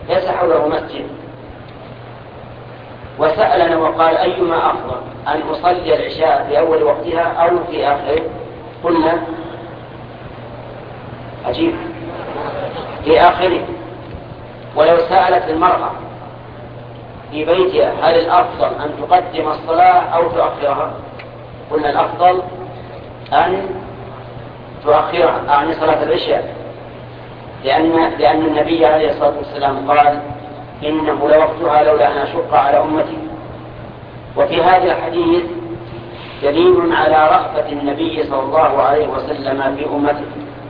ليس حوله مسجد، وسألنا وقال أيما أفضل، أن أصلي العشاء في أول وقتها أو في آخره؟ قلنا عجيب في آخره. ولو سألت المرأة في بيتها هل الأفضل أن تقدم الصلاة أو تؤخرها؟ قلنا الأفضل أن تؤخرها عن صلاة العشاء، لأن النبي عليه الصلاة والسلام قال إنه لوقتها لولا أن أشق على أمتي. وفي هذا الحديث دليل على رأفة النبي صلى الله عليه وسلم في أمته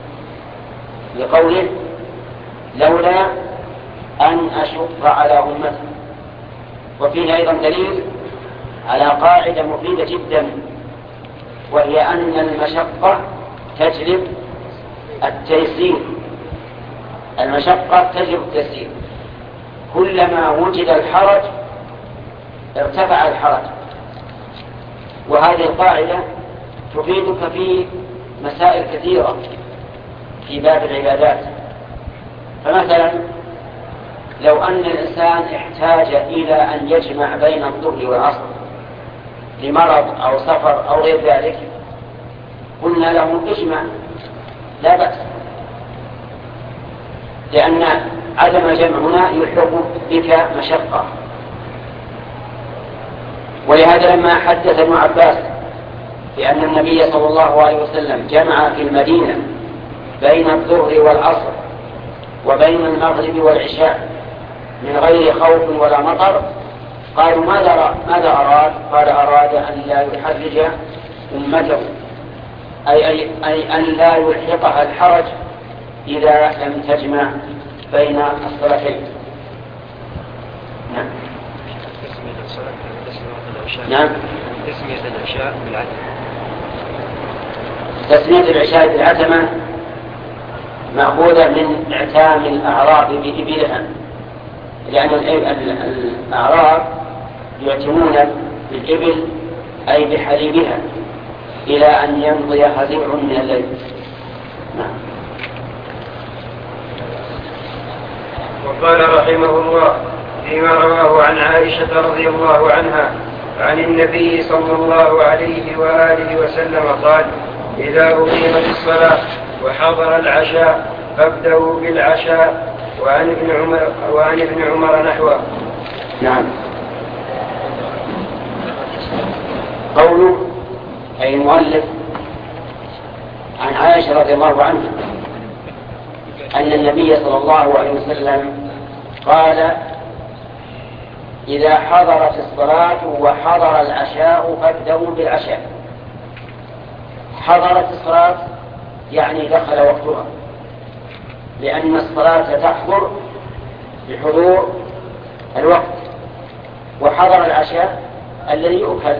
لقوله لولا أن أشق على أمتي. وفيه أيضا دليل على قاعدة مفيدة جدا، وهي أن المشقة تجلب التيسير. المشقة تجلب التيسير، كلما وجد الحرج ارتفع الحرج. وهذه القاعدة تفيدك في مسائل كثيرة في باب العبادات. فمثلا لو أن الإنسان احتاج إلى أن يجمع بين الظهر والعصر لمرض أو سفر أو غير ذلك، قلنا له اجمع لا بأس، لأن عدم الجمع هنا يلحق بك مشقة. ولهذا لما حدث ابن عباس بأن النبي صلى الله عليه وسلم جمع في المدينة بين الظهر والعصر وبين المغرب والعشاء من غير خوف ولا مطر، قالوا ماذا أراد؟ قال أراد أن لا يحرج أمته، أي أن لا يلحقها الحرج إذا لم تجمع بين الصلاتين. نعم. تسمية العشاء بالعتمة. تسمية العشاء بالعتمة مأخوذة من اعتام الأعراب بإبلها، لأن الأعراب يعتمون بالإبل أي بحليبها إلى أن يمضي هزيع من الليل. نعم. وقال رحمه الله فيما رواه عن عائشة رضي الله عنها عن النبي صلى الله عليه وآله وسلم قال إذا أقيمت الصلاة وحضر العشاء فابدأوا بالعشاء. وعن ابن عمر نحوه. نعم. قوله أي المؤلف عن عائشة رضي الله عنها أن النبي صلى الله عليه وسلم قال إذا حضرت الصلاة وحضر العشاء فابدأوا بالعشاء. حضرت الصلاة يعني دخل وقتها، لأن الصلاة تحضر بحضور الوقت. وحضر العشاء الذي يؤكل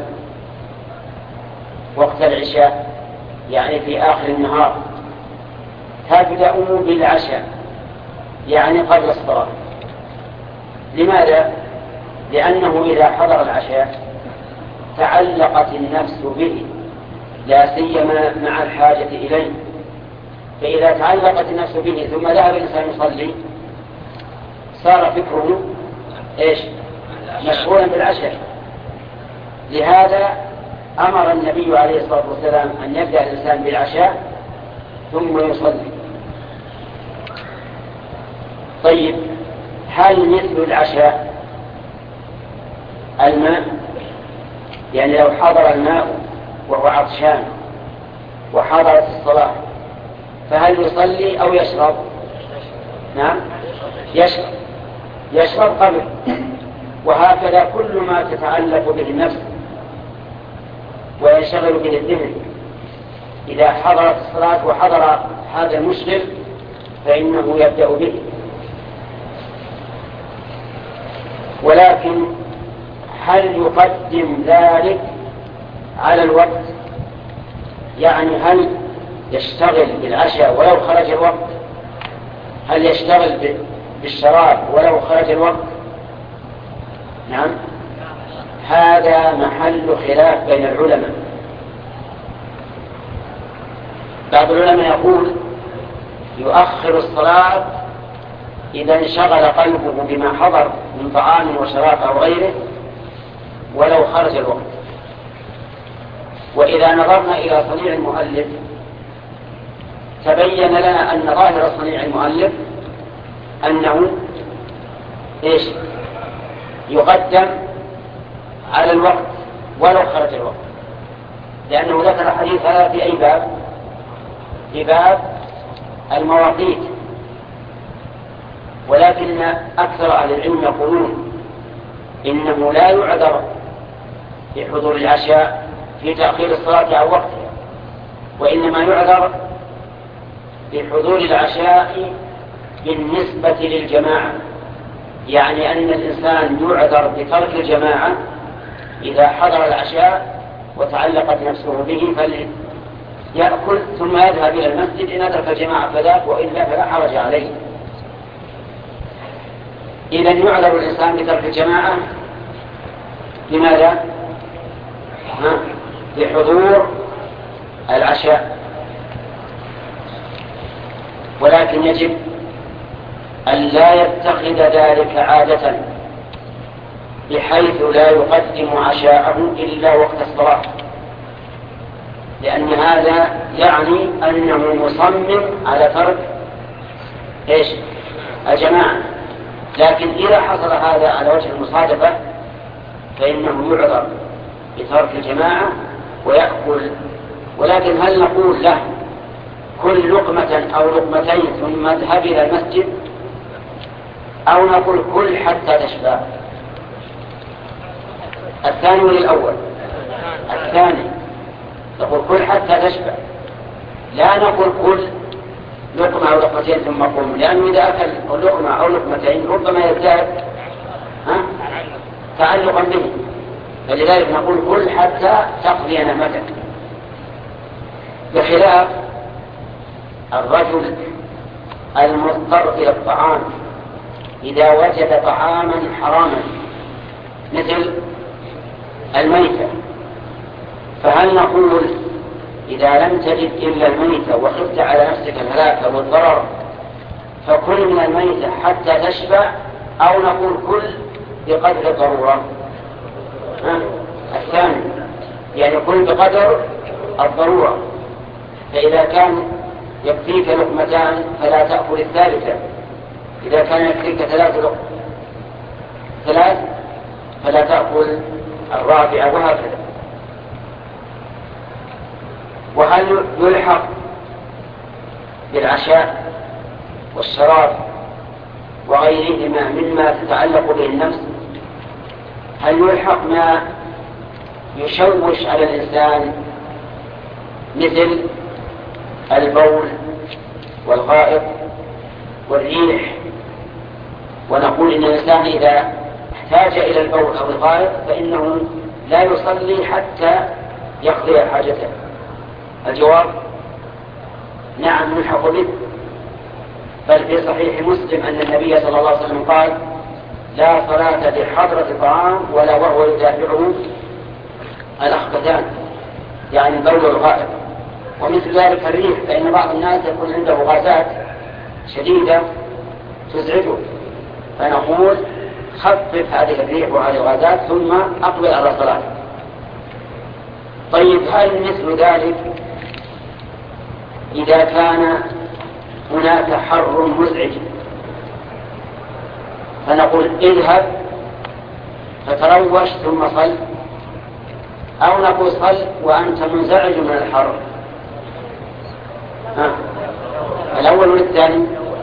وقت العشاء يعني في آخر النهار. تبدأوا بالعشاء يعني قبل الصلاة. لماذا؟ لأنه إذا حضر العشاء تعلقت النفس به، لا سيما مع الحاجة إليه. فإذا تعلقت النفس به ثم ذهب الإنسان يصلي صار فكره مشغولا بالعشاء. لهذا أمر النبي عليه الصلاة والسلام أن يبدأ الإنسان بالعشاء ثم يصلي. طيب، هل مثل العشاء الماء؟ يعني لو حضر الماء وهو عطشان وحضرت الصلاة فهل يصلي أو يشرب؟ نعم، يشرب قبل. وهكذا كل ما تتعلق به النفس ويشغل به الذهن إذا حضرت الصلاة وحضر هذا المشغل فإنه يبدأ به. ولكن هل يقدم ذلك على الوقت؟ يعني هل يشتغل بالعشاء ولو خرج الوقت؟ هل يشتغل بالشراب ولو خرج الوقت؟ نعم، هذا محل خلاف بين العلماء. بعض العلماء يقول يؤخر الصلاة إذا انشغل قلبه بما حضر من طعام وشراب أو غيره ولو خرج الوقت. وإذا نظرنا إلى صنيع المؤلف تبين لنا أن ظاهر صنيع المؤلف أنه يقدم على الوقت ولو خرج الوقت، لأنه ذكر حديث هذا في أي باب؟ في باب المواقيت. ولكن أكثر أهل العلم يقولون إنه لا يعذر بحضور العشاء في تأخير الصلاة عن وقتها، وإنما يعذر بحضور العشاء بالنسبة للجماعة، يعني أن الإنسان يعذر بترك الجماعة إذا حضر العشاء وتعلقت نفسه به فليأكل ثم يذهب إلى المسجد إن أدرك الجماعة فذاك، وإلا فلا حرج عليه. إذا يعذر الإنسان بترك الجماعة لماذا؟ بحضور العشاء، ولكن يجب أن لا يتخذ ذلك عادة بحيث لا يقدم عشاءه إلا وقت الصلاة، لأن هذا يعني أنه مصمم على ترك الجماعة. لكن إذا حصل هذا على وجه المصادفة فإنه يعذر بترك الجماعة ويأكل. ولكن هل نقول له كل لقمة أو لقمتين ثم اذهب إلى المسجد، أو نقول كل حتى تشبع؟ الثاني والأول؟ الثاني، نقول كل حتى تشبع، لا نقول كل لقمة أو لقمتين ثم قم، لأنه إذا أكل لقمة أو لقمتين ربما يزداد تعلقا به، فلذلك نقول كل حتى تقضي نهمتك. بخلاف الرجل المضطر إلى الطعام إذا وجد طعاما حراما مثل الميتة، فهل نقول إذا لم تجد إلا الميتة وخفت على نفسك الهلاك والضرر فكل من الميتة حتى تشبع، أو نقول كل بقدر الضرورة؟ الثاني، يعني كل بقدر الضرورة. فإذا كان يكفيك لقمتان فلا تأكل الثالثة، إذا كان يكفيك ثلاث فلا تأكل الرابعة، وهكذا. وهل يلحق بالعشاء والشراب وغيرهما مما تتعلق به النفس، هل يلحق ما يشوش على الإنسان مثل البول والغائط والريح؟ ونقول إن الإنسان إذا احتاج إلى البول أو الغائط فإنه لا يصلي حتى يقضي حاجته. الجواب نعم يلحق به، بل في صحيح مسلم أن النبي صلى الله عليه وسلم قال: لا صلاة بحضرة طعام ولا وهو يدافعه الأخبثان، يعني البول والغائط. ومثل ذلك الريح، فإن بعض الناس يكون عنده غازات شديدة تزعجه، فنقول خفف هذه الريح وهذه الغازات ثم أقبل على صلاة. طيب، هل مثل ذلك إذا كان هناك حر مزعج فنقول اذهب فتروش ثم صل، أو نقول صل وأنت منزعج من الحر؟ الأول والثاني؟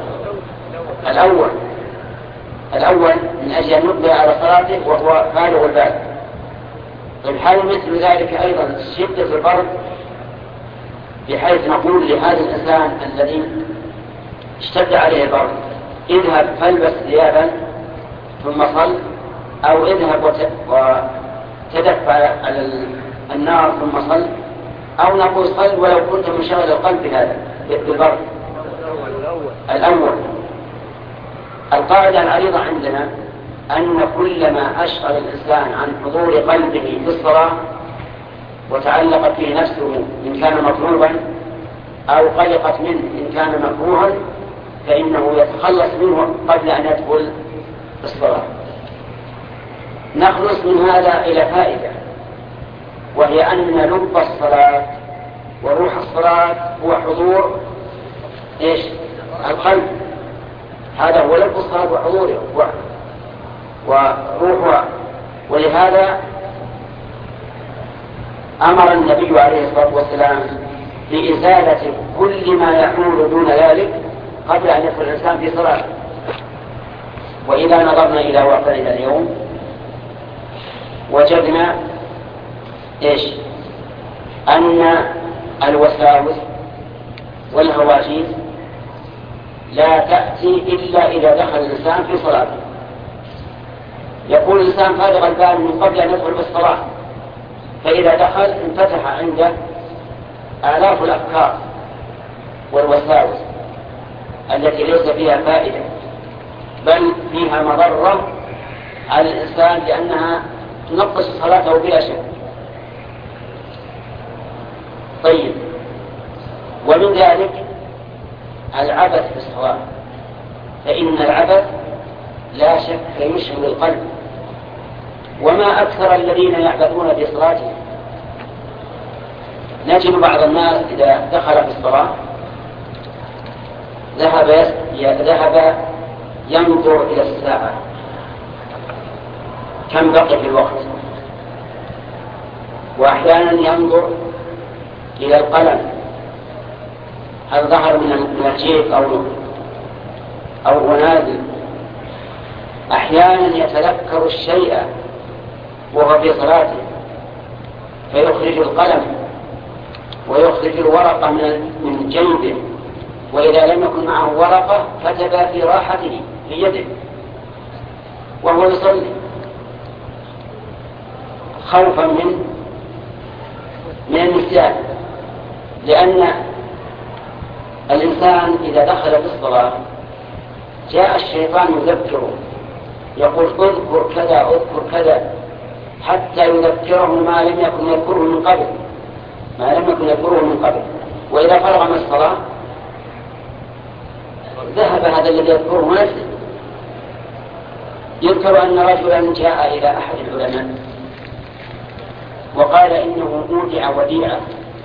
الأول من أجل أن يقبل على صلاته وهو بالغ البال. طيب، هل مثل ذلك أيضا شدة البرد بحيث نقول لهذا الإنسان الذي اشتد عليه البرد اذهب فالبس ثيابا ثم صل، أو اذهب وتدفع على النار ثم صل، أو نقول صل ولو كنت منشغل القلب بهذا بالبرد؟ الأول. القاعدة العريضة عندنا أن كلما أشغل الإنسان عن حضور قلبه في الصلاة وتعلقت به نفسه إن كان مطلوبا، أو قلقت منه إن كان مكروها، فإنه يتخلص منه قبل أن يدخل الصلاة. نخلص من هذا إلى فائدة، وهي أن لب الصلاة وروح الصلاة هو حضور القلب. هذا هو لب الصلاة وحضوره وروحها. ولهذا أمر النبي عليه الصلاة والسلام بإزالة كل ما يحول دون ذلك قبل أن يدخل الإنسان في صلاة. وإذا نظرنا إلى واقعنا اليوم وجدنا أن الوساوس والهواجس لا تأتي إلا إذا دخل الإنسان في صلاته. يكون الإنسان فارغ البال من قبل أن يدخل في الصلاة، فإذا دخل انفتح عنده آلاف الأفكار والوساوس التي ليس فيها فائدة، بل فيها مضرة على الإنسان لأنها تنقص صلاته بلا شك. طيب، ومن ذلك العبث في الصلاة، فإن العبث لا شك يشغل القلب. وما أكثر الذين يعبثون في صلاتهم. نجد بعض الناس إذا دخل في الصلاة ذهب ينظر إلى الساعة كم بقي في الوقت، وأحيانا ينظر إلى القلم هل ظهر من الجيب أو نازل. أحيانا يتذكر الشيء وهو في صلاته فيخرج القلم ويخرج الورقة من جيبه، وإذا لم يكن معه ورقة كتب في راحته في يده وهو يصلي خوفا من النسيان. لأن الإنسان إذا دخل في الصلاة جاء الشيطان يذكره، يقول اذكر كذا اذكر كذا، حتى يذكره ما لم يكن يذكره من قبل. وإذا فرغ من الصلاة ذهب هذا الذي يذكره ونسي. يذكر أن رجلا جاء إلى أحد العلماء وقال إنه أودع وديعة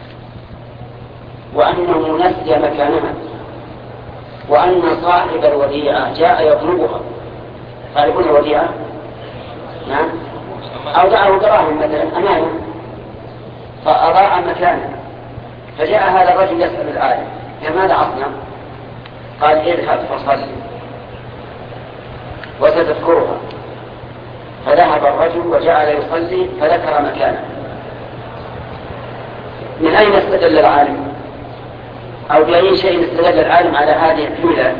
وأنه نسي مكانها، وأن صاحب الوديعة جاء يطلبها. تعرفون الوديعة؟ نعم. أودعه دراهم مثلا أمانة فأضاع مكانه، فجاء هذا الرجل يسأل العالم ماذا أصنع؟ قال اذهب فصل وستذكرها. فذهب الرجل وجعل يصلي فذكر مكانه. من أين استدل العالم؟ أو بأي شيء استدل العالم على هذه الحيلة؟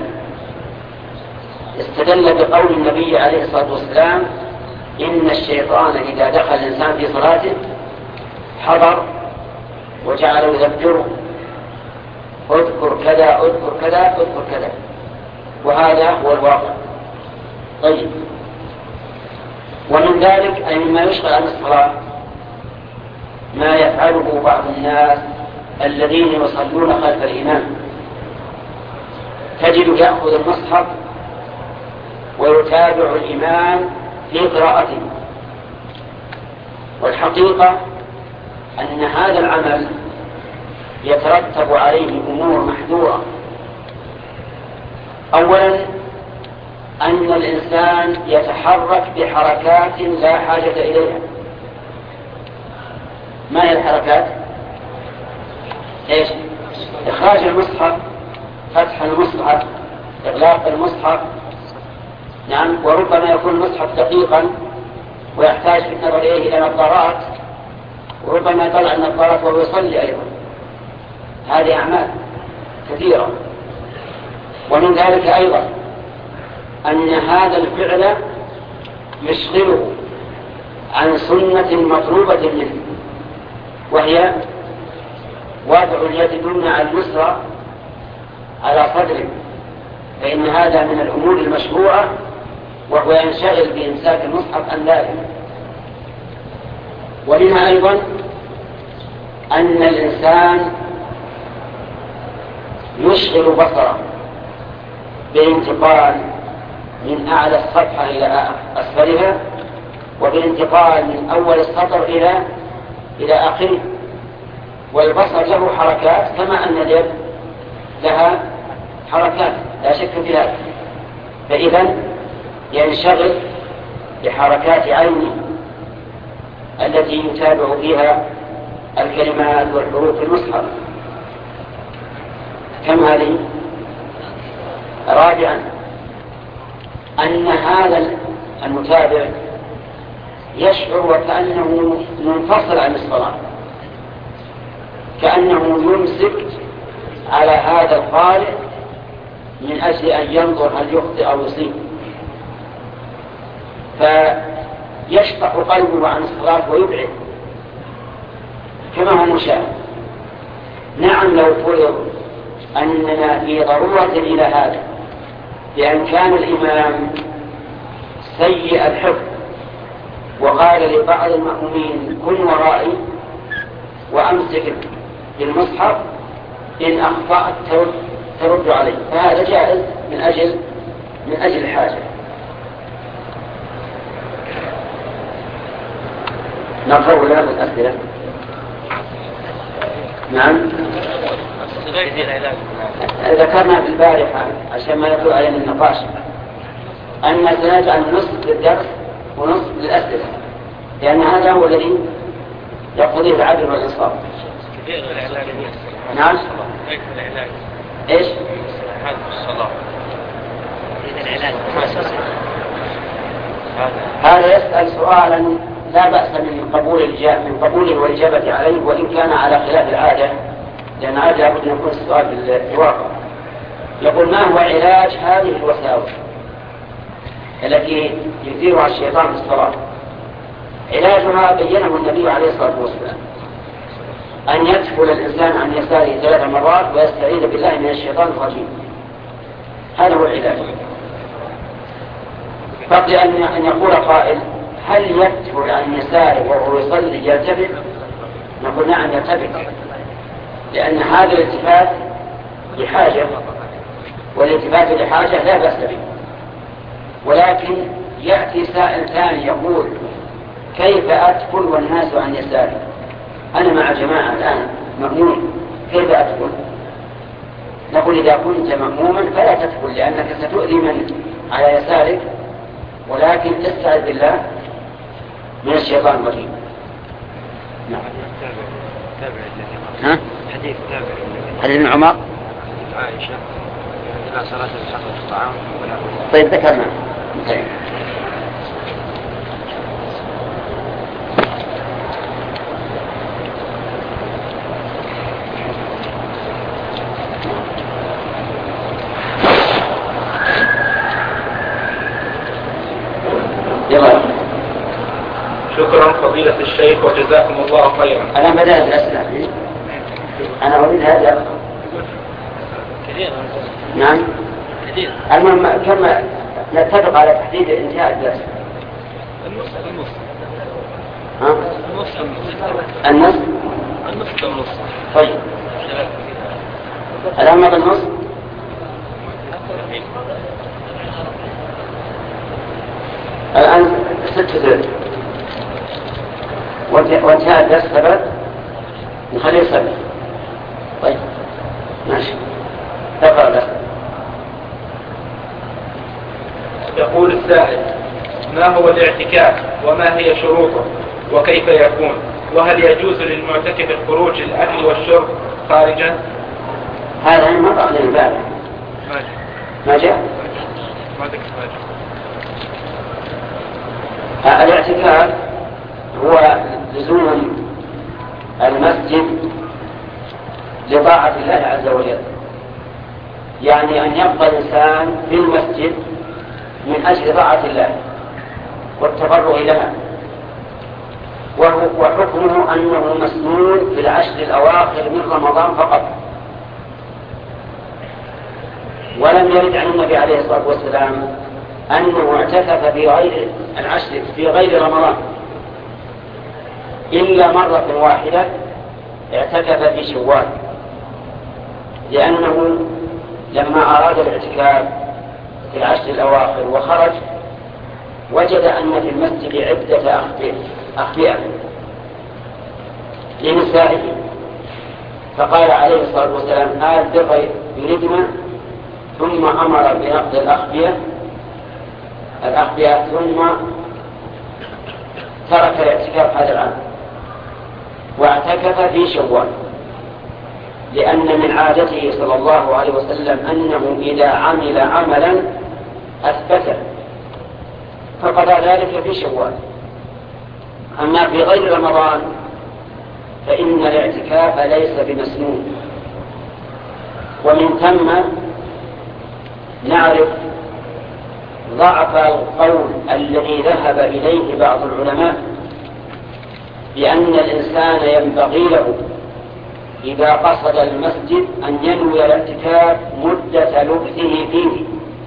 استدل بقول النبي عليه الصلاة والسلام إن الشيطان إذا دخل الإنسان في صلاته حضر وجعل يذكره اذكر كذا اذكر كذا اذكر كذا، وهذا هو الواقع. طيب، ومن ذلك أي مما يشغل عن الصلاة ما يفعله بعض الناس الذين يصلون خلف الإمام. تجد يأخذ المصحف ويتابع الإمام في قراءته، والحقيقة أن هذا العمل يترتب عليه أمور محذورة. أولا أن الإنسان يتحرك بحركات لا حاجة إليها. ما هي الحركات؟ إخراج المصحف، فتح المصحف، إغلاق المصحف. نعم. وربما يكون المصحف دقيقا ويحتاج في النظر إليه إلى نظارات، وربما يطلع النظارات وهو يصلي أيضا. هذه أعمال كثيرة. ومن ذلك أيضا أن هذا الفعل يشغله عن سنة مطلوبة منه، وهي وضع اليد اليمنى على اليسرى على صدره، فإن هذا من الأمور المشروعة، وهو ينشغل بإمساك المصحف عن ذلك. ومنها أيضا أن الإنسان يشغل بصره بالانتقال من أعلى الصفحة إلى أسفلها، وبالانتقال من أول السطر إلى آخره. والبصر له حركات كما أن اليد لها حركات لا شك في ذلك، فإذا ينشغل بحركات عينه التي يتابع فيها الكلمات والحروف في المصحف. كم هذه؟ رابعا أن هذا المتابع يشعر وكأنه منفصل عن الصلاة، كأنه يمسك على هذا القارئ من أجل أن ينظر هل يخطئ أو يصيب، فيشطح قلبه عن الصلاة ويبعد كما هو مشاهد. نعم لو فرض أننا في ضرورة إلى هذا، لأن كان الإمام سيء الحفظ وقال لبعض المأمومين كن ورائي وأمسك بالمصحف، إن أخطأت ترد عليه، فهذا جائز من أجل الحاجة. نقرأ لنا الأسئلة. نعم ذكرنا في البارحة عشان ما يطلع علينا النقاش أن سنجعل نصف للدرس ونصف للأسئلة، لأن هذا هو الذي يقضيه العدل والإنصاف. نعم إيش؟ هذا يسأل سؤالا لا بأس من قبوله والإجابة عليه، وإن كان على خلاف العادة، لأن عادة لابد أن يكون السؤال في الواقع. يقول: ما هو علاج هذه الوساوس التي يثيرها الشيطان في الصلاة؟ علاجها بينه النبي عليه الصلاة والسلام: أن يدخل الإنسان عن يساره 3 مرات ويستعيذ بالله من الشيطان الرجيم. هذا هو العلاج. بقي أن يقول قائل: هل يدخل عن يساره وهو يصلي يلتفت؟ نقول: نعم يلتفت، لأن هذا الالتفات لحاجة، والالتفات لحاجة لا بأس به. ولكن يأتي سائل ثاني يقول: كيف أدخل والناس عن يساري؟ أنا مع جماعة الآن مأمون، كيف أدخل؟ نقول: إذا كنت مأموما فلا تدخل، لأنك ستؤذي من على يسارك، ولكن استعذ بالله من الشيطان الرجيم. نعم. ها؟ حديث تابع حديث ابن عمر عائشة: إذا صلاة الحق الطعام ولا. طيب ذكرنا. طيب. شكرا فضيلة الشيخ وجزاكم الله خيرا. أنا بدأت الأسئلة. أنا أريد هذا كثير. نعم كثير. المهم كما نتفق على تحديد انتهاء الدرس. النص. ها؟ النص. طيب. الآن ماذا النص؟ الآن 6 وانتهى الدرس ثبت، نخليه ثبت. طيب ماشي. تقرأ الأسئلة. يقول السائل: ما هو الاعتكاف وما هي شروطه وكيف يكون، وهل يجوز للمعتكف الخروج للأكل والشرب خارجا؟ هذا مر عليه الباب. ما جاء؟ الاعتكاف هو لزوم المسجد لطاعة الله عز وجل، يعني أن يبقى الإنسان في المسجد من أجل طاعة الله والتفرغ لها، وحكمه أنه مسنون في العشر الأواخر من رمضان فقط. ولم يرد عن النبي عليه الصلاة والسلام أنه اعتكف في غير العشر في غير رمضان إلا مرة واحدة، اعتكف في شوال، لأنه لما أراد الاعتكاف في العشر الأواخر وخرج وجد أن في المسجد عدة أخبئة لنسائه، فقال عليه الصلاة والسلام آل يردنا، ثم أمر بنقض الأخبئة ثم ترك الاعتكاف هذا العام واعتكف في شوال، لأن من عادته صلى الله عليه وسلم أنه إذا عمل عملا أثبته فقضى ذلك في شوال. أما في غير رمضان فإن الاعتكاف ليس بمسنون. ومن ثم نعرف ضعف القول الذي ذهب إليه بعض العلماء بأن الإنسان ينبغي له إذا قصد المسجد أن ينوي الاعتكاف مدة لبثه فيه.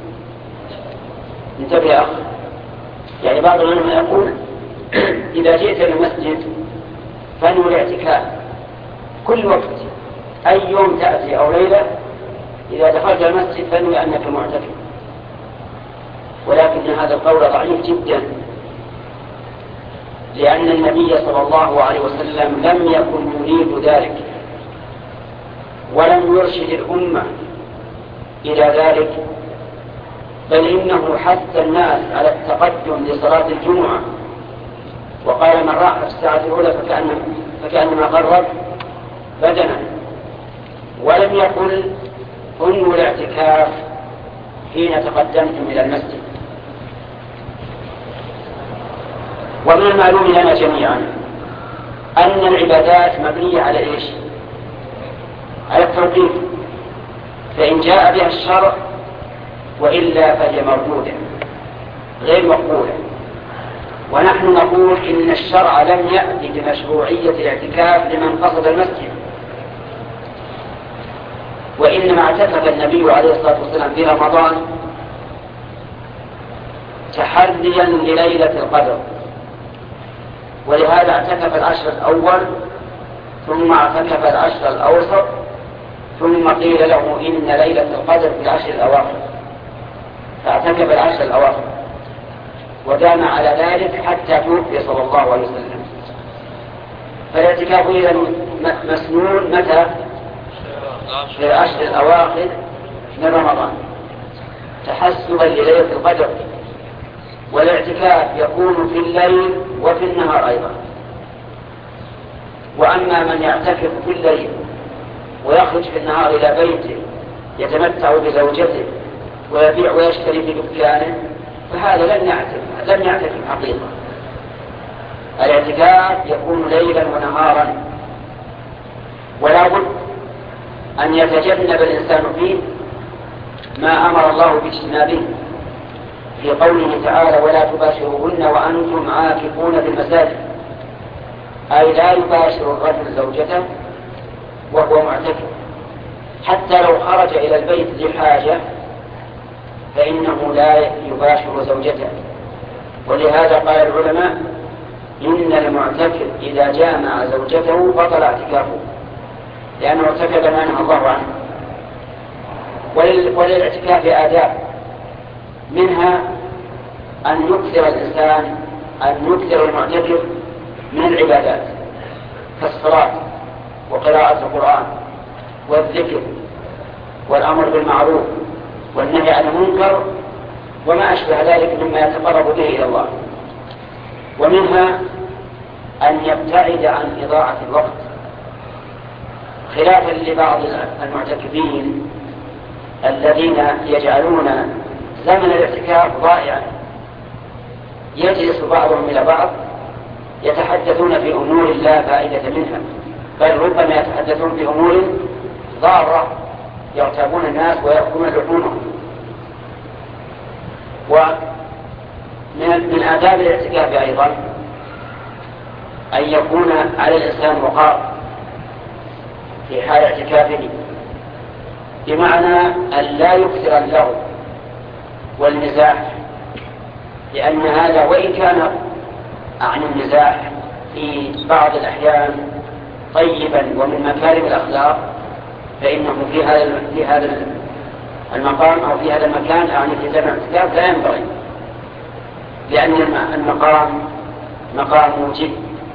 انتبه يا أخ، يعني بعض العلماء يقول إذا جئت للمسجد فانوي الاعتكاف كل وقت، أي يوم تأتي أو ليلة إذا دخلت المسجد فانوي أنك معتكف، ولكن هذا القول ضعيف جدا، لأن النبي صلى الله عليه وسلم لم يكن يريد ذلك ولم يرشد الأمة إلى ذلك، بل إنه حث الناس على التقدم لصلاة الجمعة، وقال من راح في الساعة الأولى فكأنما قرب بدنا، ولم يقل انووا الاعتكاف حين تقدمتم إلى المسجد. ومن المعلوم لنا جميعا أن العبادات مبنية على إيش؟ على التوقيف، فإن جاء بها الشرع وإلا فهي مردودة غير مقبولة. ونحن نقول إن الشرع لم يأتي بمشروعية الاعتكاف لمن قصد المسجد، وإنما اعتكف النبي عليه الصلاة والسلام في رمضان تحريا لليلة القدر، ولهذا اعتكف العشر الأول ثم اعتكف العشر الأوسط، ثم قيل له إن ليلة القدر في العشر الأواخر فاعتكف العشر الأواخر ودام على ذلك حتى توفي صلى الله عليه وسلم. فالاعتكاف إذا مسنون متى؟ في العشر الأواخر من رمضان تحسبا لليلة القدر، والاعتكاف يكون في الليل وفي النهار أيضا. وأما من يعتكف في الليل ويخرج في النهار إلى بيته يتمتع بزوجته ويبيع ويشتري في دكانه فهذا لم يعتكف حقيقة. الاعتكاف يكون ليلا ونهارا، ولا بد أن يتجنب الإنسان فيه ما أمر الله باجتنابه في قوله تعالى ولا تباشروهن وأنتم عاكفون في المساجد، أي لا يباشر الرجل زوجته وهو معتكف، حتى لو خرج إلى البيت لحاجة فإنه لا يباشر زوجته. ولهذا قال العلماء إن المعتكف إذا جامع زوجته بطل اعتكافه، لأنه ارتكب ما نهى الله عنه. وللاعتكاف آداب، منها أن يكثر المعتكف من العبادات كالصلاة وقراءة القرآن والذكر والأمر بالمعروف والنهي عن المنكر وما أشبه ذلك مما يتقرب به إلى الله. ومنها أن يبتعد عن إضاعة الوقت، خلافا لبعض المعتكفين الذين يجعلون زمن الاعتكاف ضائعا، يجلس بعضهم إلى بعض يتحدثون في أمور لا فائدة منها، بل ربما يتحدثون في أمور ضارة يغتابون الناس ويأكلون لحومهم. ومن آداب الاعتكاف أيضا أن يكون على الإنسان وقار في حال اعتكافه، بمعنى أن لا يكثر اللغو والمزاح، لأن هذا وإن كان عن المزاح في بعض الأحيان طيبا ومن مكارم الأخلاق، فإنه في هذا المقام أو في هذا المكان يعني في زمن الاعتكاف لا ينبغي، لأن المقام مقام موجب.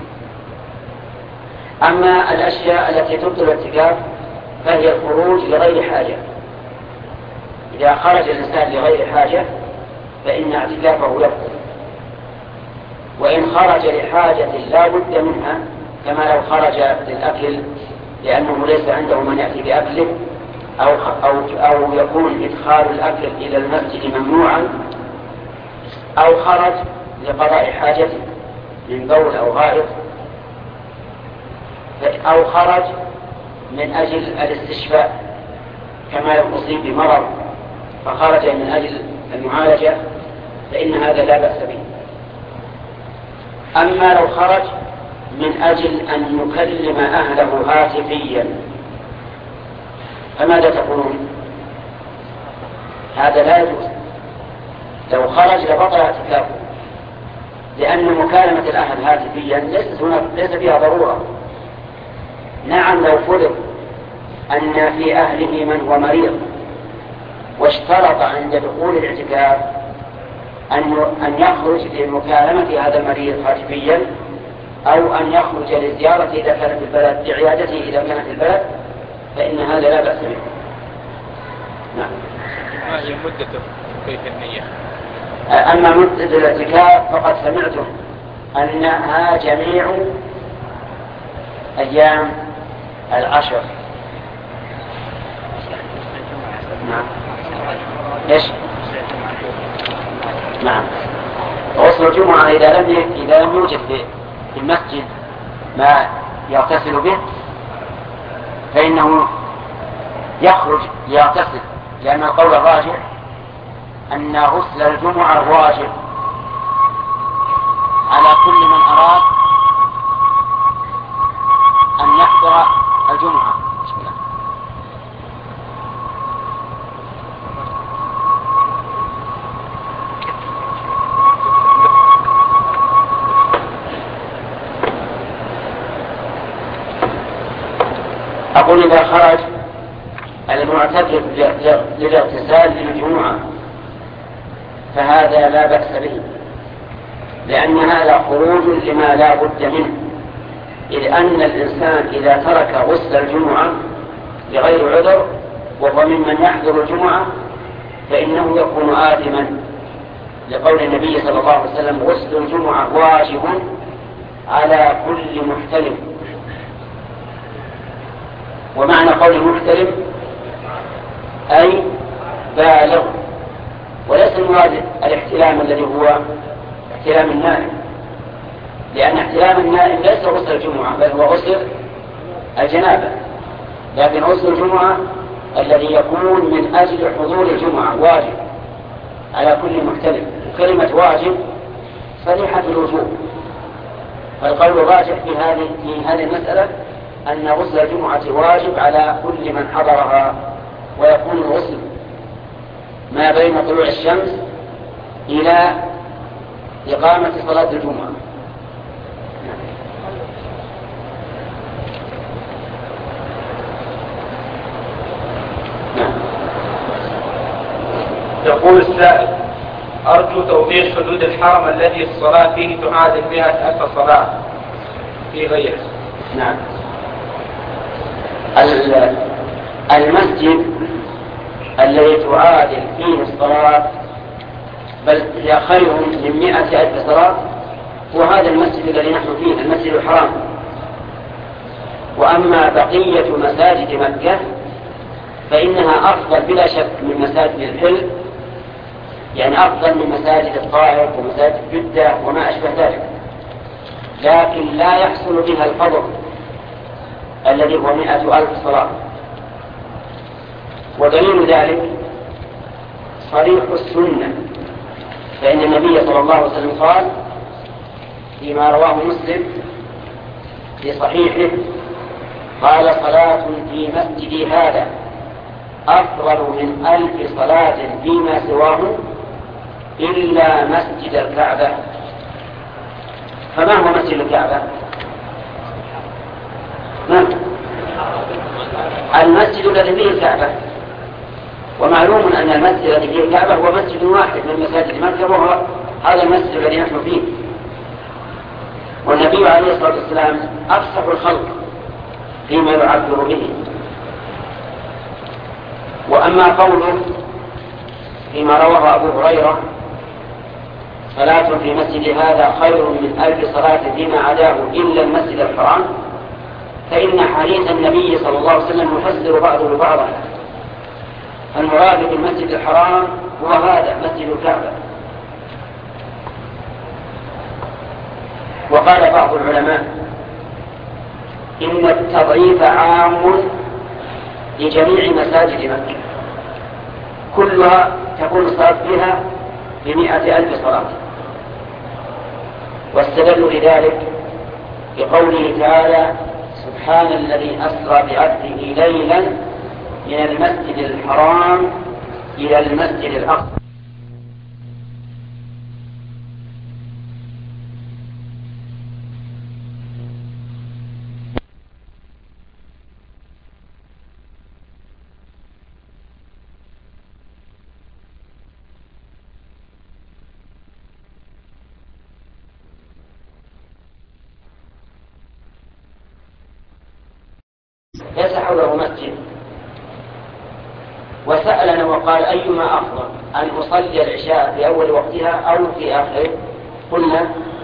أما الأشياء التي تبطل الاعتكاف فهي الخروج لغير حاجة. إذا خرج الإنسان لغير حاجة فإن اعتكافه يبطل، وإن خرج لحاجة لا بد منها كما لو خرج للأكل لأنه ليس عنده من يأتي بأكله أو يكون إدخال الأكل إلى المسجد ممنوعا، أو خرج لقضاء حاجته من بول أو غائط، أو خرج من أجل الاستشفاء كما لو أصيب بمرض فخرج من أجل المعالجة فإن هذا لا بأس به. أما لو خرج من أجل أن يكلم أهله هاتفيا فماذا تقولون؟ هذا لا يجوز. لو خرج لبطل اعتكافه، لأن مكالمة الأهل هاتفيا ليس فيها ضرورة. نعم لو فرض أن في أهله من هو مريض واشترط عند دخول الاعتكاف أن يخرج لمكالمة هذا المريض هاتفيا أو أن يخرج لزيارته إذا كان في البلد، لعيادته إذا كان في البلد، فإن هذا لا بأس به. نعم. ما هي مدته كيف النية؟ أما مدة الاعتكاف فقد سمعتم أنها جميع أيام العشر. نعم. إيش؟ نعم. غسل الجمعة إذا لم يوجد في المسجد ما يغتسل به فإنه يخرج يغتسل، لأن القول الراجح أن غسل الجمعة واجب على كل من أراد أن يحضر الجمعة. أقول إذا خرج المعتكف للاغتسال للجمعة فهذا لا بأس به، لأن هذا خروج لما لا بد منه، إذ أن الإنسان إذا ترك غسل الجمعة لغير عذر وهو ممن يحضر الجمعة فإنه يكون آثما، لقول النبي صلى الله عليه وسلم غسل الجمعة واجب على كل محتلم. ومعنى قول محتلم أي بالغ، وليس المراد الاحتلام الذي هو احتلام النائم، لأن احتلام النائم ليس غسل الجمعة بل هو غسل الجنابة، لكن غسل الجمعة الذي يكون من أجل حضور الجمعة واجب على كل محتلم. وكلمة واجب صريحة الوجوب، فالقول الراجح في هذه المسألة أن غسل الجمعة واجب على كل من حضرها، ويكون الغسل ما بين طلوع الشمس إلى إقامة صلاة الجمعة. يقول السائل: أرجو توضيح حدود الحرم الذي الصلاة فيه تعادل 100,000 صلاة في غيره. نعم. المسجد الذي تعادل فيه الصلاة بل هي خير من 100,000 صلاة هو هذا المسجد الذي نحن فيه، المسجد الحرام. وأما بقية مساجد مكة فإنها أفضل بلا شك من مساجد الحل، يعني أفضل من مساجد الطائف ومساجد جدة وما أشبه ذلك، لكن لا يحصل بها الفضل الذي هو 100,000 صلاة. ودليل ذلك صريح السنة، فإن النبي صلى الله عليه وسلم قال فيما رواه مسلم في صحيحه قال: صلاة في مسجدي هذا أفضل من 1000 صلاة فيما سواه إلا مسجد الكعبة. فما هو مسجد الكعبة؟ المسجد الذي فيه الكعبة، ومعلوم أن المسجد الذي فيه الكعبة هو مسجد واحد من مساجد مكة، وهو هذا المسجد الذي نحن فيه. والنبي عليه الصلاة والسلام أفصح الخلق فيما يعبر به. وأما قوله فيما رواه أبو هريرة صلاة في مسجد هذا خير من 1000 صلاة فيما عداه إلا المسجد الحرام، فإن حديث النبي صلى الله عليه وسلم يفسر بعضه بعضا. المراد بالمسجد الحرام هو هذا مسجد الكعبة. وقال بعض العلماء إن التضعيف عام لجميع مساجد مكة، كلها تكون الصلاة فيها ب100,000 صلاة. واستدلوا لذلك بقوله تعالى: سبحان الذي أسرى بعبده ليلا من المسجد الحرام إلى المسجد الأقصى. ليس حوله مسجد. وسألنا وقال: أيما أفضل، أن أصلي العشاء في أول وقتها أو في آخره؟ قلنا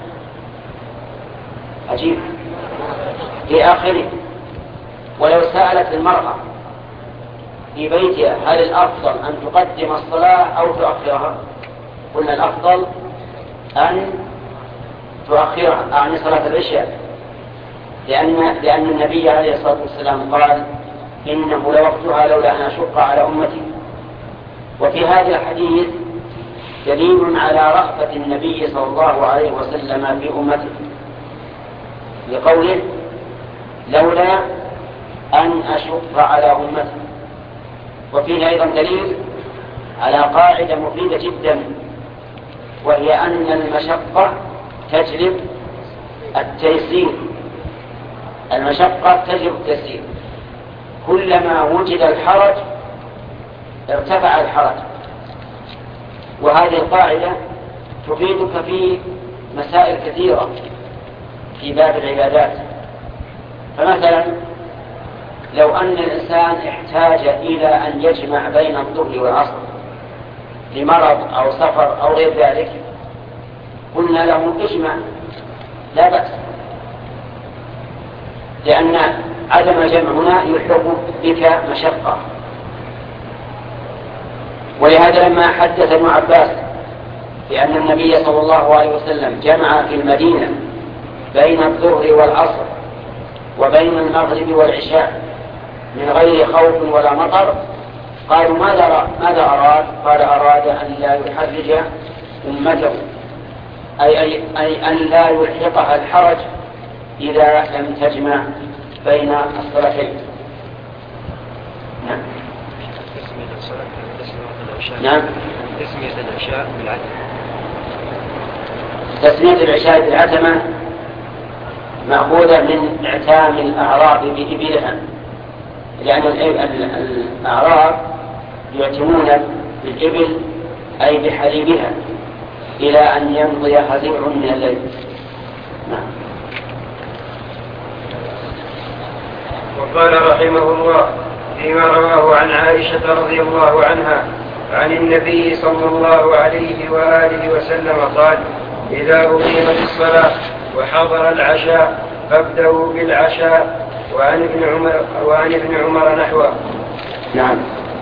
عجيب، في آخره. ولو سألت المرأة في بيتها هل الأفضل أن تقدم الصلاة أو تؤخرها؟ قلنا الأفضل أن تؤخرها، أعني صلاة العشاء، لأن النبي عليه الصلاة والسلام قال: إنه لوقتها لولا أن أشق على أمتي. وفي هذا الحديث دليل على رغبة النبي صلى الله عليه وسلم في أمته، لقوله: لولا أن أشق على أمتي. وفيه أيضا دليل على قاعدة مفيدة جدا، وهي أن المشقة تجلب التيسير. المشقة تجلب التيسير، كلما وجد الحرج ارتفع الحرج. وهذه القاعدة تفيدك في مسائل كثيرة في باب العبادات. فمثلا لو أن الإنسان احتاج إلى أن يجمع بين الظهر والعصر لمرض أو سفر أو غير ذلك، قلنا له: اجمع لا بأس، لأن عدم الجمع هنا يلحق بك مشقة. ولهذا لما حدث ابن عباس بأن النبي صلى الله عليه وسلم جمع في المدينة بين الظهر والعصر وبين المغرب والعشاء من غير خوف ولا مطر، قالوا: ماذا أراد؟ قال: أراد أن لا يحرج أمته، أي أن لا يلحقها الحرج إذا لم تجمع بين الصلاتين. نعم. نعم. تسمية العشاء بالعتمة. تسمية العشاء بالعتمة مأخوذة من اعتام الأعراب بإبلها، لأن الأعراب يعتمون بالإبل أي بحليبها إلى أن يمضي هزيع من الليل. نعم. وقال رحمه الله فيما رواه عن عائشة رضي الله عنها عن النبي صلى الله عليه وآله وسلم قال: إذا أقيمت الصلاة وحضر العشاء فابدأوا بالعشاء. وعن ابن عمر نحوه. نعم.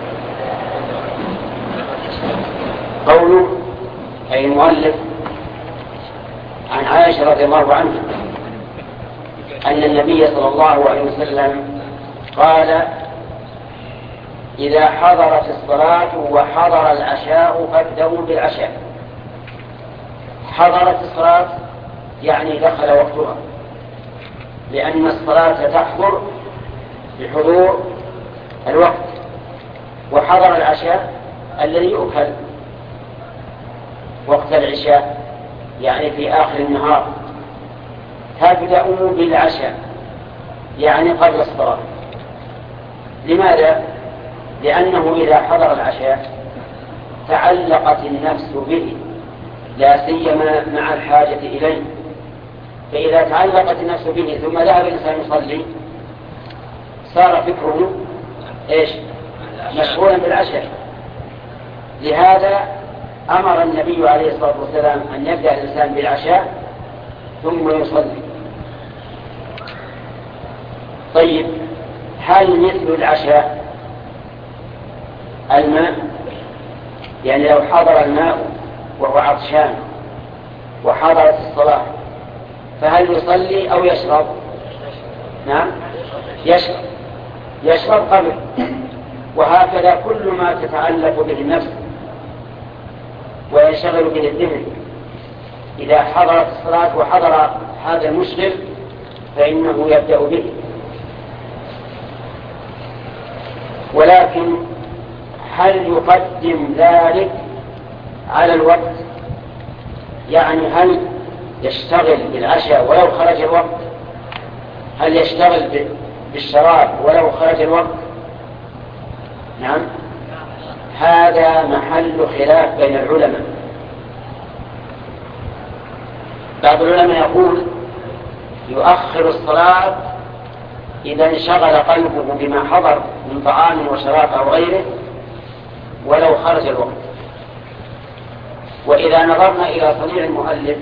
قوله أي المؤلف عن عائشة رضي الله عنها أن النبي صلى الله عليه وسلم قال: إذا حضرت الصلاة وحضر العشاء فابدأوا بالعشاء. حضرت الصلاة يعني دخل وقتها، لأن الصلاة تحضر بحضور الوقت. وحضر العشاء الذي يؤكل وقت العشاء، يعني في آخر النهار. تبدأوا بالعشاء يعني قبل الصلاة. لماذا؟ لأنه إذا حضر العشاء تعلقت النفس به، لا سيما مع الحاجة إليه. فإذا تعلقت النفس به ثم ذهب الإنسان يصلي صار فكره مشغولا بالعشاء. لهذا أمر النبي عليه الصلاة والسلام أن يبدأ الإنسان بالعشاء ثم يصلي. طيب، هل مثل العشاء الماء؟ يعني لو حضر الماء وهو عطشان وحضرت الصلاة فهل يصلي أو يشرب؟ نعم، يشرب قبل. وهكذا كل ما تتعلق به النفس وينشغل به الذهن إذا حضرت الصلاة وحضر هذا المشغل فإنه يبدأ به. ولكن هل يقدم ذلك على الوقت؟ يعني هل يشتغل بالعشاء ولو خرج الوقت؟ هل يشتغل بالشراب ولو خرج الوقت؟ نعم، هذا محل خلاف بين العلماء. بعض العلماء يقول يؤخر الصلاة إذا انشغل قلبه بما حضر من طعام وشراب أو غيره ولو خرج الوقت. وإذا نظرنا إلى صنيع المؤلف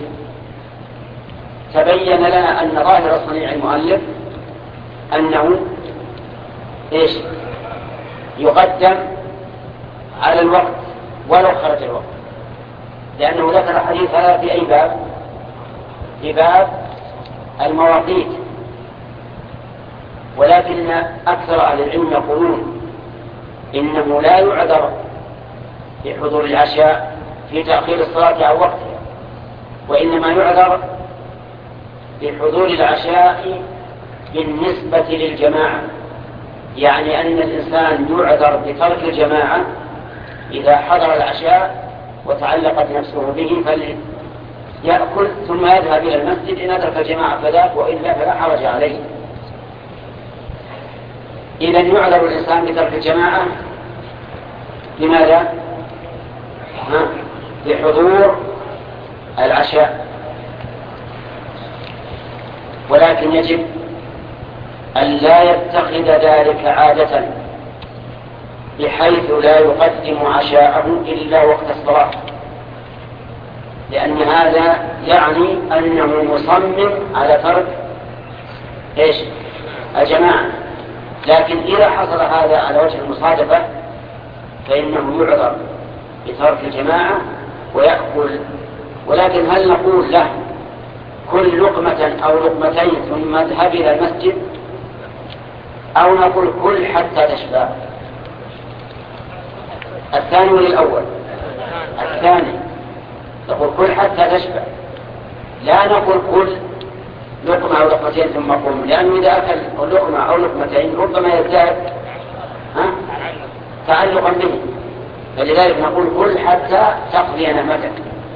تبين لنا أن ظاهر صنيع المؤلف أنه يقدم على الوقت ولو خرج الوقت، لأنه ذكر حديث هذا في أي باب؟ في باب المواقيت. ولكن أكثر أهل العلم يقولون إنه لا يعذر بحضور العشاء في تأخير الصلاة عن وقتها، وإنما يعذر بحضور العشاء بالنسبة للجماعة. يعني أن الإنسان يعذر بترك الجماعة إذا حضر العشاء وتعلقت نفسه به فليأكل ثم يذهب إلى المسجد إن أدرك الجماعة فذاك، وإلا فلا حرج عليه. إذن يعذر الإنسان بترك الجماعة لماذا؟ لحضور العشاء. ولكن يجب أن لا يتخذ ذلك عادة بحيث لا يقدم عشاءه إلا وقت الصلاة، لأن هذا يعني أنه مصمم على ترك الجماعة. لكن إذا حصل هذا على وجه المصادفة فإنه يعذر بترك الجماعة ويأكل. ولكن هل نقول له كل لقمة أو لقمتين ثم اذهب إلى المسجد، أو نقول كل حتى تشبع؟ الثاني للأول. الثاني نقول كل حتى تشبع، لا نقول كل لقمة أو لقمتين ثم قم، لأنه إذا أكل لقمة أو لقمتين ربما يزداد تعلقا به. فلذلك نقول كل حتى تقضي نهمتك،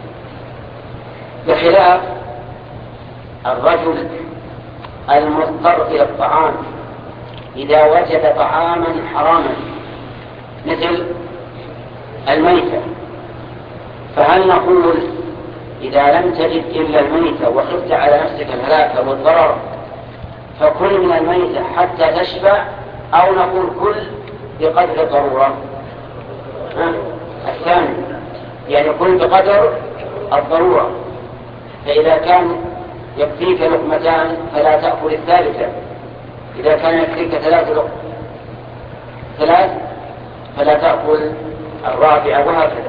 بخلاف الرجل المضطر إلى الطعام إذا وجد طعاما حراما مثل الميتة، فهل نقول إذا لم تجد إلا الميتة وخفت على نفسك الهلاك والضرر فكل من الميتة حتى تشبع، أو نقول كل بقدر الضرورة؟ الثاني، يعني كل بقدر الضرورة. فإذا كان يكفيك لقمتان فلا تأكل الثالثة، إذا كان يكفيك ثلاث فلا تأكل الرابعة، وهكذا.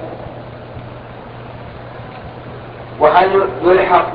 وهل يلحق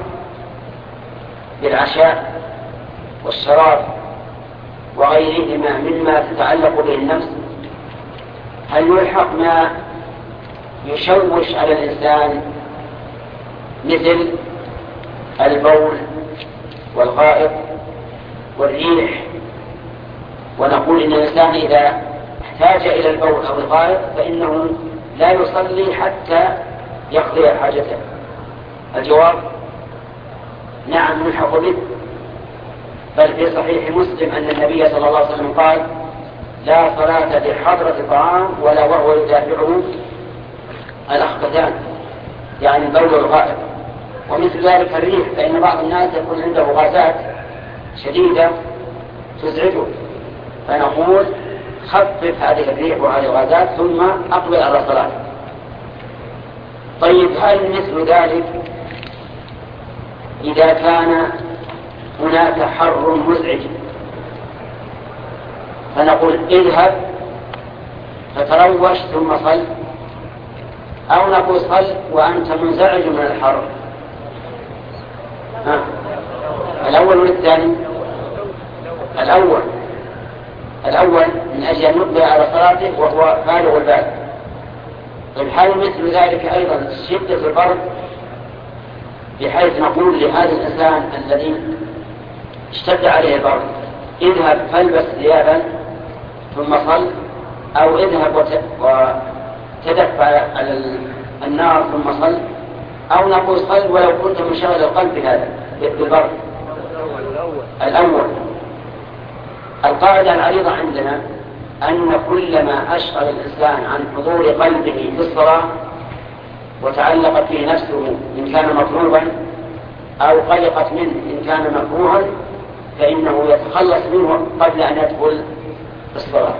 بالعشاء والشراب وغيرهما مما تتعلق به النفس؟ هل يلحق ما يشوش على الإنسان مثل البول والغائط والريح؟ ونقول إن الإنسان إذا احتاج إلى البول أو الغائط فإنه لا يصلي حتى يقضي حاجته. الجواب نعم يلحق به، بل في صحيح مسلم أن النبي صلى الله عليه وسلم قال لا صلاة بحضرة طعام ولا وهو يدافعه الأخبثان، يعني البول والغائط. ومثل ذلك الريح، فإن بعض الناس يكون عنده غازات شديدة تزعجه، فنقول خفف هذه الريح وهذه الغازات ثم أقبل على صلاة. طيب، هل مثل ذلك إذا كان هناك حر مزعج فنقول اذهب فتروش ثم صل، أو نقول صل وأنت منزعج من الحر؟ الأول والثاني؟ الأول من أجل أن يقبل على صلاته وهو فارغ البال. طيب، هل مثل ذلك أيضا شدة البرد بحيث نقول لهذا الإنسان الذي اشتد عليه البرد اذهب فالبس ثيابا ثم صل، أو اذهب وتدفع على النار ثم صل، أو نقول صل ولو كنت مشغل القلب بهذا بالبرد؟ الأول. القاعدة العريضة عندنا أن كلما أشغل الإنسان عن حضور قلبه في الصلاة وتعلقت به نفسه إن كان مطلوبا أو قلقت منه إن كان مكروها فإنه يتخلص منه قبل أن يدخل في الصلاة.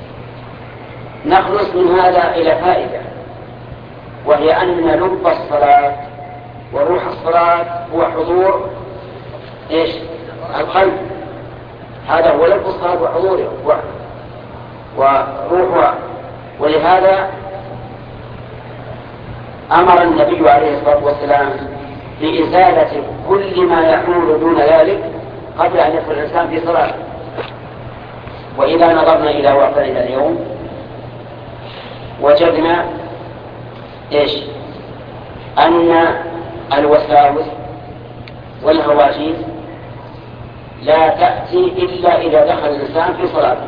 نخلص من هذا إلى فائدة، وهي أن لب الصلاة وروح الصلاة هو حضور القلب. هذا هو لب الصلاة وحضوره وروحها. ولهذا أمر النبي عليه الصلاة والسلام بإزالة كل ما يحول دون ذلك قبل أن يدخل الإنسان في صلاة. وإذا نظرنا إلى واقعنا اليوم وجدنا أن الوساوس والهواجيس لا تأتي إلا إذا دخل الإنسان في صلاته.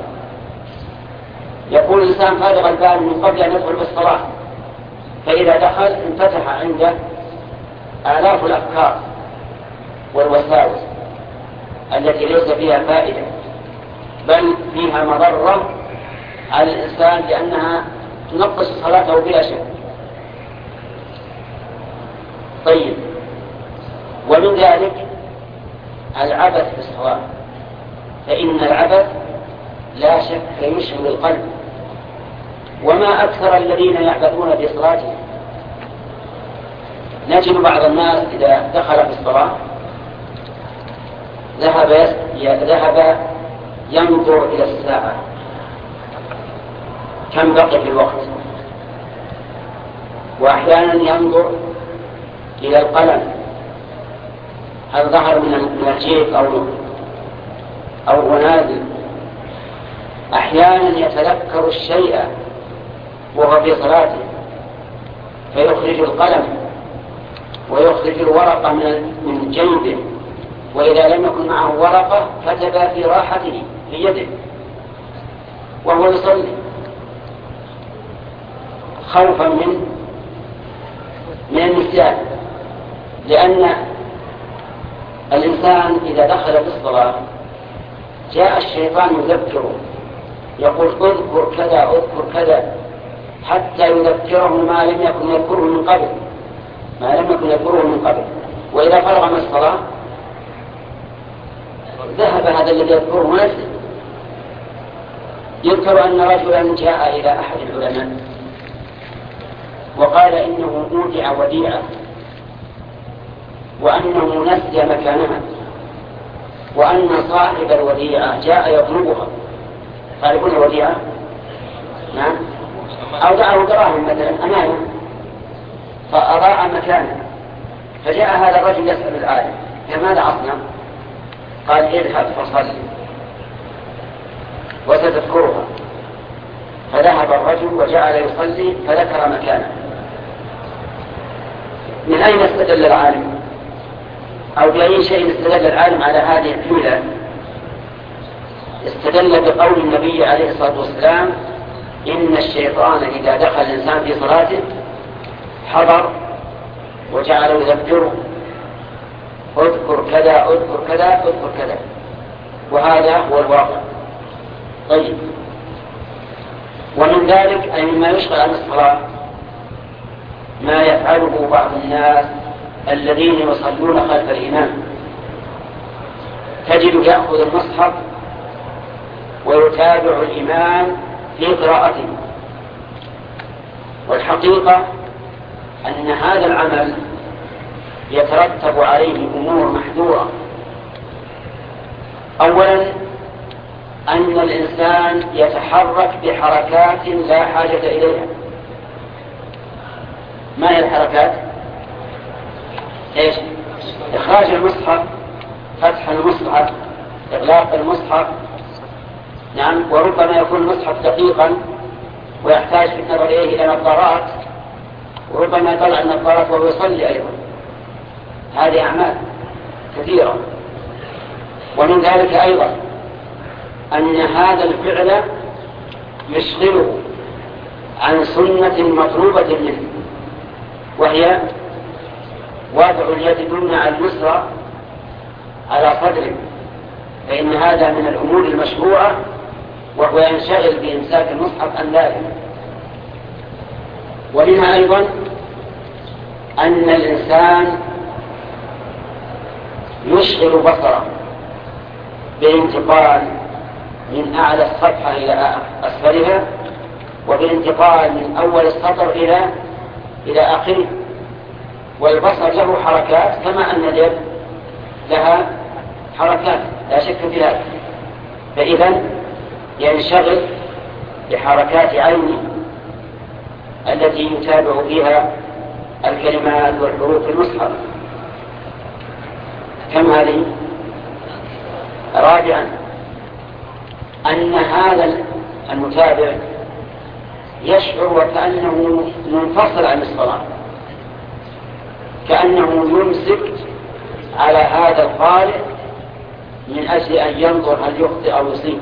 يكون الإنسان فارغ البال من قبل أن يدخل في الصلاة، فإذا دخل انفتح عنده آلاف الأفكار والوساوس التي ليس فيها فائدة بل فيها مضرة على الإنسان لأنها تنقص صلاته بلا شك. طيب، ومن ذلك العبث في الصلاة، فإن العبث لا شك يشغل القلب. وما أكثر الذين يعبثون في صلاتهم. نجد بعض الناس إذا دخل في الصلاة ذهب ينظر إلى الساعة كم بقي في الوقت، وأحيانا ينظر إلى القلم هل ظهر من الجيب أو هو نازل. أحيانا يتذكر الشيء وهو في صلاته فيخرج القلم ويخرج الورقة من جيبه، وإذا لم يكن معه ورقة كتب في راحته في يده وهو يصلي خوفا من النسيان. لأن الإنسان إذا دخل في الصلاة جاء الشيطان يذكره يقول اذكر كذا اذكر كذا حتى يذكره ما لم يكن يذكره من قبل. وإذا فرغ من الصلاة ذهب هذا الذي يذكره ونسي. يذكر أن رجلا جاء إلى أحد العلماء وقال إنه أودع وديعة وأنه نسي مكانها، وأن صاحب الوديعة جاء يطلبها. طالبون الوديعة نعم أودعه دراهم مثلا أمامه فأضاع مكانه، فجاء هذا الرجل يسأل العالم فماذا أصنع؟ قال اذهب فصلي وستذكرها. فذهب الرجل وجعل يصلي فذكر مكانه. من أين استدل العالم أو بأي شيء استدل العالم على هذه الحيلة؟ استدل بقول النبي عليه الصلاة والسلام إن الشيطان إذا دخل الإنسان في صلاته حضر وجعل يذكره اذكر كذا اذكر كذا اذكر كذا، وهذا هو الواقع. طيب، ومن ذلك أي مما يشغل عن الصلاة ما يفعله بعض الناس الذين يصلون خلف الإمام، تجد يأخذ المصحف ويتابع الإمام في قراءته، والحقيقة أن هذا العمل يترتب عليه أمور محذورة. أولا أن الإنسان يتحرك بحركات لا حاجة إليها. ما هي الحركات؟ إيش؟ إخراج المصحف، فتح المصحف، إغلاق المصحف. نعم، وربما يكون المصحف دقيقا ويحتاج في النظر إليه إلى نظارات، وربما يطلع النظارات وهو يصلي أيضا. هذه أعمال كثيرة. ومن ذلك أيضا أن هذا الفعل يشغله عن سنة مطلوبة منه، وهي وضع اليد اليمنى على اليسرى على صدره، فإن هذا من الأمور المشروعة، وهو ينشغل بإمساك المصحف عن ذلك. ومنها أيضا أن الإنسان يشغل بصره بالانتقال من أعلى الصفحة إلى أسفلها، وبالانتقال من أول السطر إلى آخره. والبصر له حركات كما أن اليد لها حركات، لا شك في هذا. فإذا ينشغل بحركات عينه التي يتابع فيها الكلمات والحروف في المصحف. كم هذه؟ رابعا أن هذا المتابع يشعر وكأنه منفصل عن الصلاة، كأنه يمسك على هذا القارئ من أجل أن ينظر هل يخطئ أو يصيب،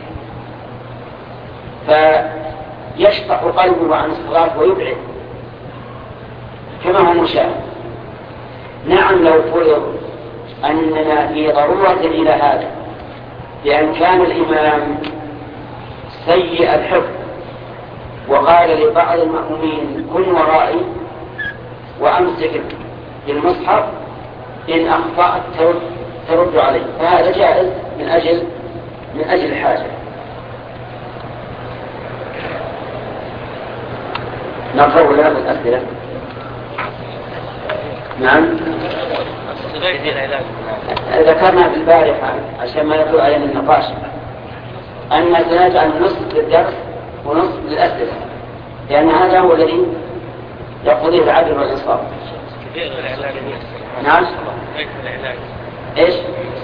فيشطح قلبه عن الصلاة ويبعد كما هو مشاهد. نعم، لو فرض أننا في ضرورة إلى هذا، لأن كان الإمام سيء الحفظ وقال لبعض المأمومين كن ورائي وأمسك بالمصحف، إن أخطأت ترد عليه، فهذا جائز من أجل الحاجة. نقرأ ولا الأسئلة؟ نعم، ذكرنا في البارحة عشان ما يطلع علينا النقاش أن سنجعل نصف للدرس ونصف للأسئلة، لأن هذا هو الذي يقضيه العدل والإنصاف. نعم، إيش؟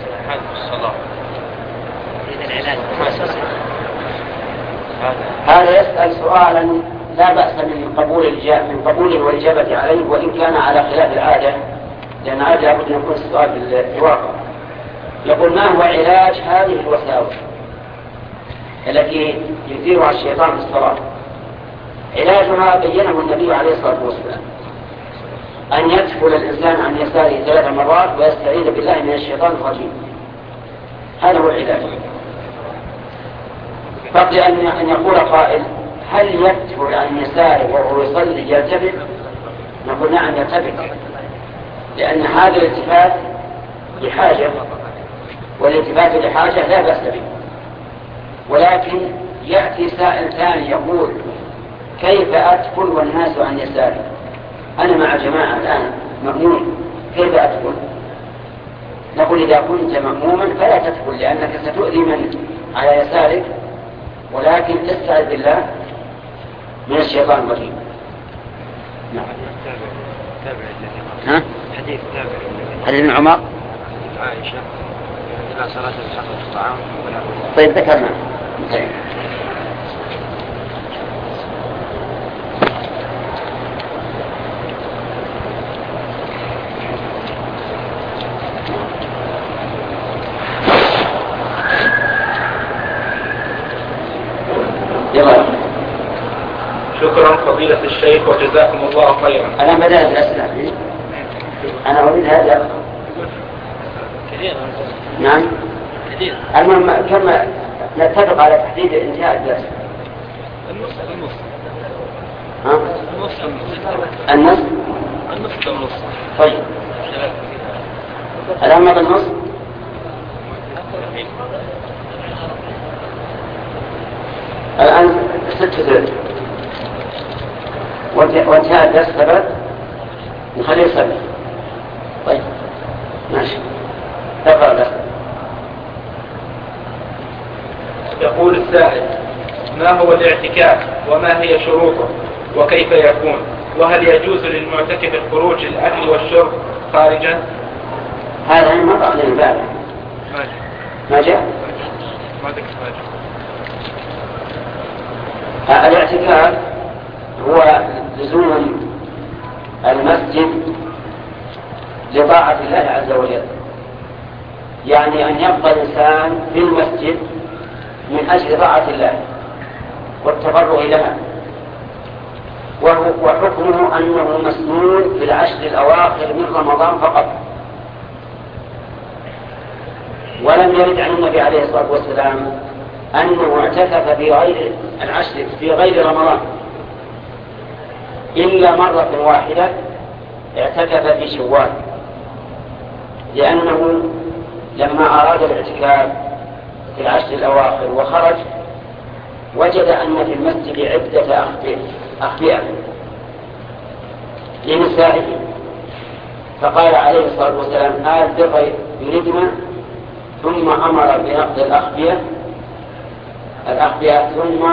هذا يسأل سؤالا لا بأس من قبوله والإجابة عليه، وإن كان على خلاف العادة، لأن عادة لابد أن يكون السؤال بالواقع. يقول: ما هو علاج هذه الوساوس التي يثيرها الشيطان في الصلاة؟ علاجها بينه النبي عليه الصلاة والسلام: أن يدخل الإنسان عن يساره 3 مرات ويستعيذ بالله من الشيطان الرجيم. هذا هو العلاج. بقي أن يقول قائل: هل يدخل عن يساره وهو يصلي يلتفت؟ نقول: نعم يلتفت، لأن هذا الالتفات لحاجة، والالتفات لحاجة لا بأس به. ولكن يأتي سائل ثاني يقول: كيف أدخل والناس عن يساري؟ أنا مع جماعة الآن مأمون، كيف أدخل؟ نقول: إذا كنت مأموما فلا تدخل، لأنك ستؤذي من على يسارك، ولكن استعذ بالله من الشيطان الرجيم. نعم. ها؟ حديث تابع حديث ابن عمر عائشة إلى صلاة الحق الطعام. طيب ذكرنا. شكرا فضيلة الشيخ وجزاكم الله خيرا. أنا بدأت الأسئلة، أنا أريد هذا. نعم. المهم كما نتفق على تحديد انتهاء الدرس. النص. طيب الآن ماذا النص؟ الآن 6 وانتهى الدرس ثبت نخليه صبر. طيب ماشي تقرأ له. يقول السائل: ما هو الاعتكاف وما هي شروطه وكيف يكون؟ وهل يجوز للمعتكف الخروج للأكل والشرب خارجا؟ هذا ما قبل الباب ما جاء. الاعتكاف هو لزوم المسجد لطاعة الله عز وجل، يعني أن يبقى الإنسان في المسجد من أجل طاعة الله والتفرغ لها، وحكمه أنه مسنون في العشر الأواخر من رمضان فقط، ولم يرد عن النبي عليه الصلاة والسلام أنه اعتكف في غير العشر في غير رمضان إلا مرة واحدة، اعتكف في شوال، لأنه لما أراد الاعتكاف في العشر الأواخر وخرج وجد أن في المسجد عدة أخبئة لنسائه، فقال عليه الصلاة والسلام: آل يردنا، ثم أمر بنقض الأخبئة ثم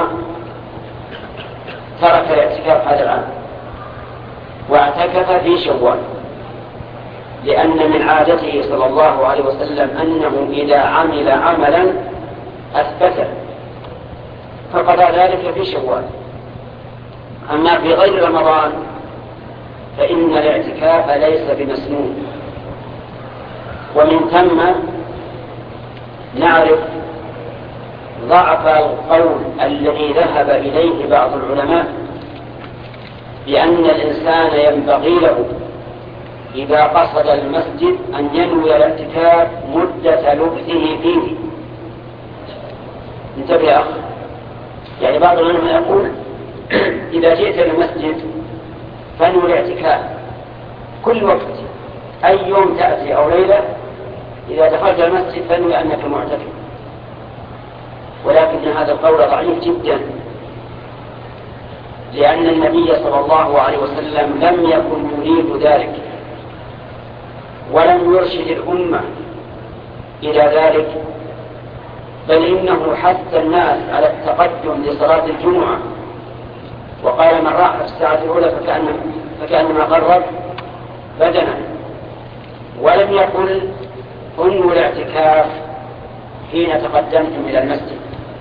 ترك الاعتكاف هذا العام واعتكف في شوال، لأن من عادته صلى الله عليه وسلم أنه إذا عمل عملا أثبته فقضى ذلك في شوال. أما في غير رمضان فإن الاعتكاف ليس بمسنون، ومن ثم نعرف ضعف القول الذي ذهب إليه بعض العلماء بأن الإنسان ينبغي له إذا قصد المسجد أن ينوي الاعتكاف مدة لبثه فيه. انتبه يا أخي، يعني بعض العلماء يقول إذا جئت للمسجد فانوي الاعتكاف كل وقت، أي يوم تأتي أو ليلة إذا دخلت المسجد فانوي أنك معتكف، ولكن هذا القول ضعيف جدا، لأن النبي صلى الله عليه وسلم لم يكن يريد ذلك ولم يرشد الأمة إلى ذلك، بل إنه حث الناس على التقدم لصلاة الجمعة، وقال: من راح في الساعة الأولى فكأنما قرب بدنا، ولم يقل انووا الاعتكاف حين تقدمتم إلى المسجد.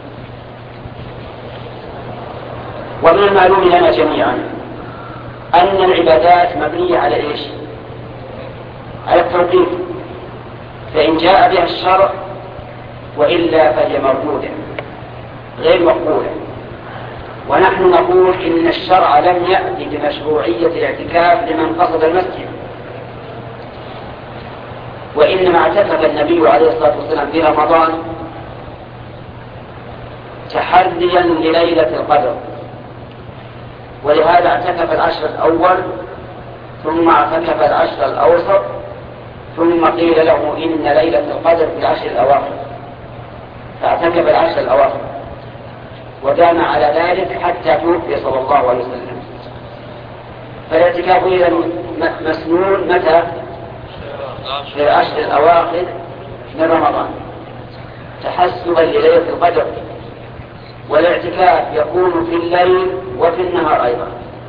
ومن المعلوم لنا جميعا أن العبادات مبنية على إيش؟ على التوقيف، فإن جاء بها الشرع وإلا فهي مردودة غير مقبولة. ونحن نقول إن الشرع لم يأتي بمشروعية الاعتكاف لمن قصد المسجد، وإنما اعتكف النبي عليه الصلاة والسلام في رمضان تحريا لليلة القدر، ولهذا اعتكف العشر الأول ثم اعتكف العشر الأوسط، ثم قيل له إن ليلة القدر في العشر الأواخر، فاعتكف العشر الأواخر ودام على ذلك حتى توفي صلى الله عليه وسلم. فالاعتكاف إذا مسنون متى؟ في العشر الأواخر من رمضان تحسبا لليلة القدر، والاعتكاف يكون في الليل وفي النهار أيضا.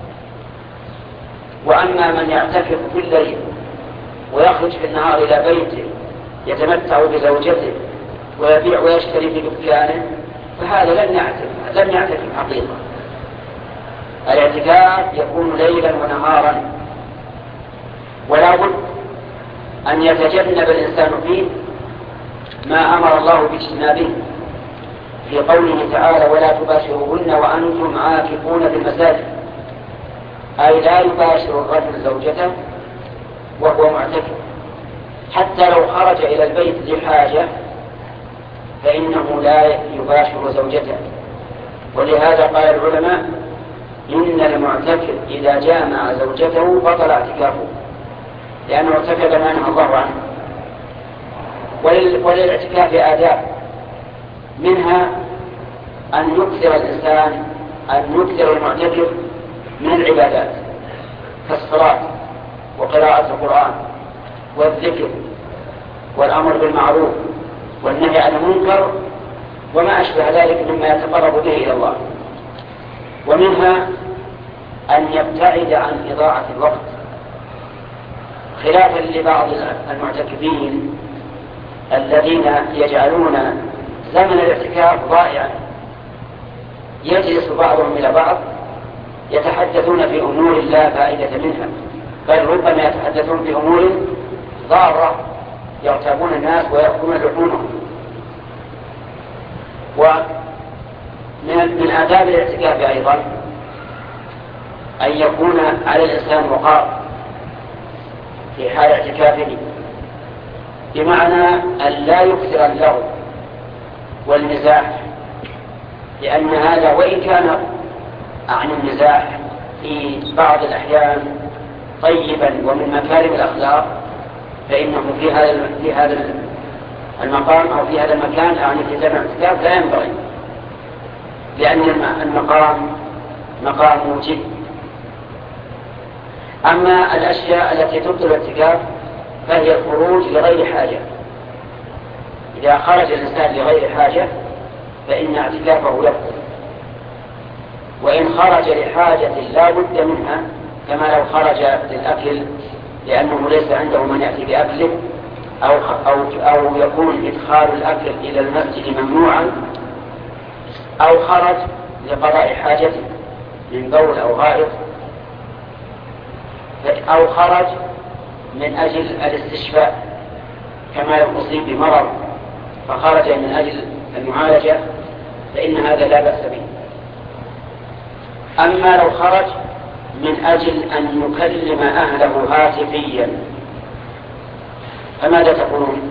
وأما من يعتكف في الليل ويخرج في النهار إلى بيته يتمتع بزوجته ويبيع ويشتري في دكانه فهذا لم يعتكف حقيقة. الاعتكاف يكون ليلا ونهارا، ولا بد أن يتجنب الإنسان فيه ما أمر الله باجتنابه في قوله تعالى: ولا تباشروهن وأنتم عاكفون في المساجد، أي لا يباشر الرجل زوجته وهو معتكف، حتى لو خرج إلى البيت لحاجة فإنه لا يباشر زوجته، ولهذا قال العلماء إن المعتكف إذا جامع زوجته بطل اعتكافه، لأنه ارتكب ما نهى الله عنه. وللاعتكاف آداب، منها أن يكثر الإنسان المعتكف من العبادات كالصلاة وقراءة القرآن والذكر والأمر بالمعروف والنهي عن المنكر وما أشبه ذلك مما يتقرب به إلى الله. ومنها أن يبتعد عن إضاعة الوقت، خلافا لبعض المعتكفين الذين يجعلون زمن الاعتكاف ضائعا، يجلس بعضهم إلى بعض يتحدثون في أمور لا فائدة منها، بل ربما يتحدثون في أمور ضارة يغتابون الناس ويأكلون لحومهم. ومن آداب الاعتكاف أيضا أن يكون على الإنسان وقار في حال اعتكافه، بمعنى أن لا يكثر اللغو والمزاح، لأن هذا وإن كان عن المزاح في بعض الأحيان طيبا ومن مكارم الأخلاق، فإنه في هذا المقام أو في هذا المكان يعني في زمن الاعتكاف لا ينبغي، لأن المقام مقام موجب. أما الأشياء التي تبطل الاعتكاف فهي الخروج لغير حاجة. إذا خرج الإنسان لغير حاجة فإن اعتكافه يبطل، وإن خرج لحاجة لا بد منها كما لو خرج للأكل لأنه ليس عنده من يأتي بأكله أو يكون إدخال الأكل إلى المسجد ممنوعا، أو خرج لقضاء حاجته من بول أو غائط، أو خرج من أجل الاستشفاء كما لو أصيب بمرض فخرج من أجل المعالجة فإن هذا لا بأس به. أما لو خرج من أجل أن يكلم أهله هاتفيا فماذا تقولون؟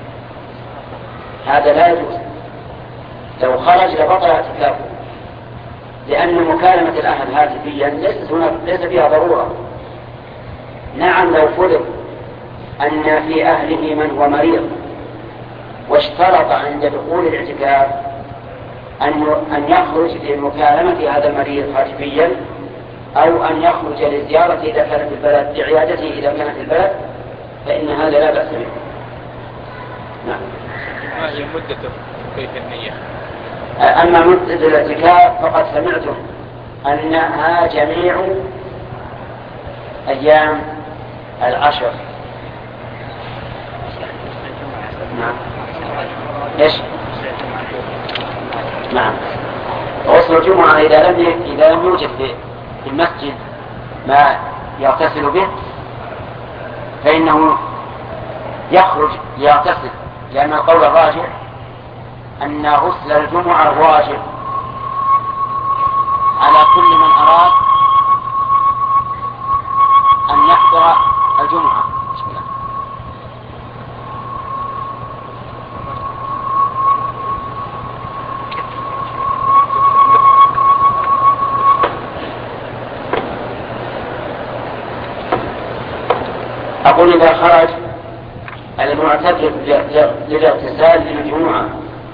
هذا لا يجوز. لو خرج لبطل اعتكافه، لأن مكالمة الأهل هاتفيا ليس فيها ضرورة. نعم لو فرض أن في أهله من هو مريض واشترط عند دخول الاعتكاف أن يخرج لمكالمة هذا المريض هاتفيا، أو أن يخرج لزيارته إذا كان في البلد، لعيادته إذا كان في البلد، فإن هذا لا بأس به. نعم. ما هي مدته كيف النية؟ أما مدة الاعتكاف فقد سمعتم أنها جميع أيام العشر. نعم. إيش؟ نعم. غسل الجمعة إذا لم يوجد في المسجد ما يغتسل به فإنه يخرج ليغتسل، لأن القول الراجح أن غسل الجمعة واجب على كل من أراد أن يحضر الجمعة. أقول إذا خرج المعتكف للاغتسال للجمعة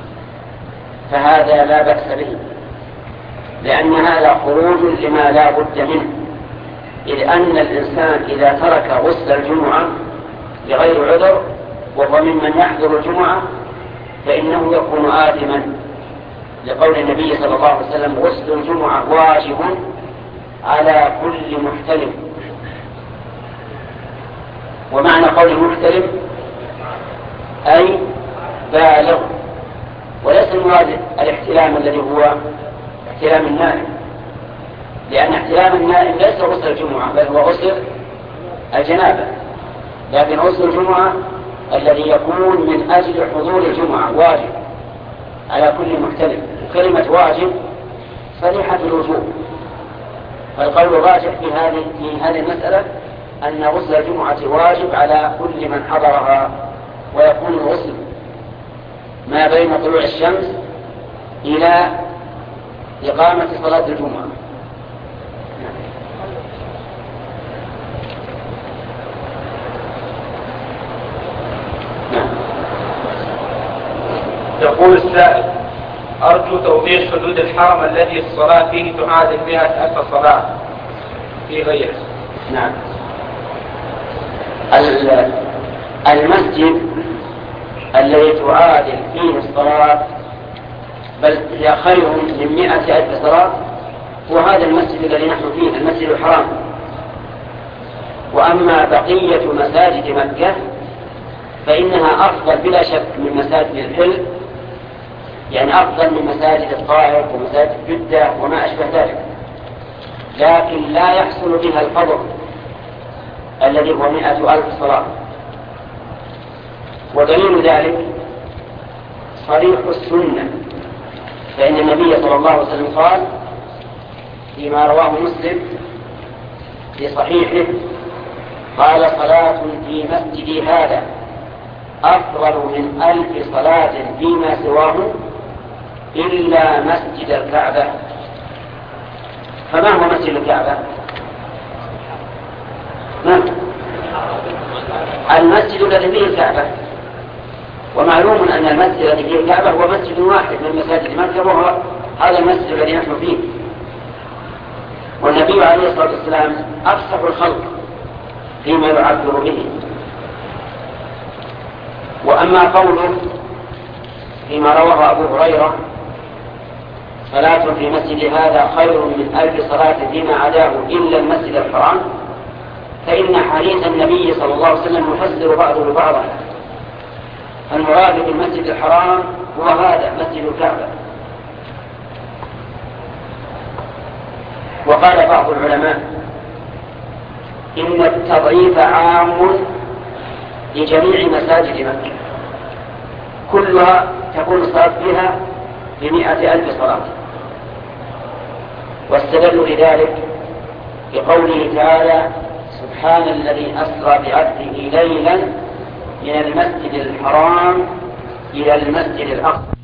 فهذا لا بأس به، لأن هذا خروج لما لا بد منه، إذ أن الإنسان إذا ترك غسل الجمعة لغير عذر وهو ممن يحضر الجمعة فإنه يكون آثما، لقول النبي صلى الله عليه وسلم غسل الجمعة واجب على كل محتلم. ومعنى قول محتلم أي بالغ، وليس المراد الاحتلام الذي هو احتلام النائم، لأن احتلام النائم ليس غسل الجمعة بل هو غسل الجنابة، لكن غسل الجمعة الذي يكون من أجل حضور الجمعة واجب على كل محتلم. وكلمة واجب صريحة الوجوب، فالقول الراجح في هذه المسألة أن غسل الجمعة واجب على كل من حضرها، ويكون الغسل ما بين طلوع الشمس إلى إقامة صلاة الجمعة. يقول السائل: أرجو توضيح حدود الحرم الذي الصلاة فيه تعادل 100,000 صلاة في غيره. نعم. المسجد الذي تعادل فيه الصلاة بل هي خير من 100,000 صلاة هو هذا المسجد الذي نحن فيه، المسجد الحرام. وأما بقية مساجد مكة فإنها أفضل بلا شك من مساجد الحل، يعني أفضل من مساجد الطائف ومساجد جدة وما أشبه ذلك، لكن لا يحصل بها الفضل الذي هو 100,000 صلاة. ودليل ذلك صريح السنة، فإن النبي صلى الله عليه وسلم قال فيما رواه مسلم في صحيحه: قال: صلاة في مسجدي هذا أفضل من 1000 صلاة فيما سواه إلا مسجد الكعبة. فما هو مسجد الكعبة؟ المسجد الذي فيه الكعبة. ومعلوم أن المسجد الذي فيه الكعبة هو مسجد واحد من مساجد مكة، وهو هذا المسجد الذي نحن فيه. والنبي عليه الصلاة والسلام أفصح الخلق فيما يعبر به. وأما قوله فيما رواه أبو هريرة: صلاة في مسجد هذا خير من 1000 صلاة فيما عداه إلا المسجد الحرام، فإن حديث النبي صلى الله عليه وسلم يفسر بعضه بعضا. المراد بالمسجد الحرام هو هذا مسجد الكعبة. وقال بعض العلماء إن التضعيف عام لجميع مساجد مكة، كلها تكون الصلاة فيها ب100,000 صلاة. واستدلوا لذلك بقوله تعالى: سبحان الذي أسرى بعبده ليلا من المسجد الحرام إلى المسجد الأقصى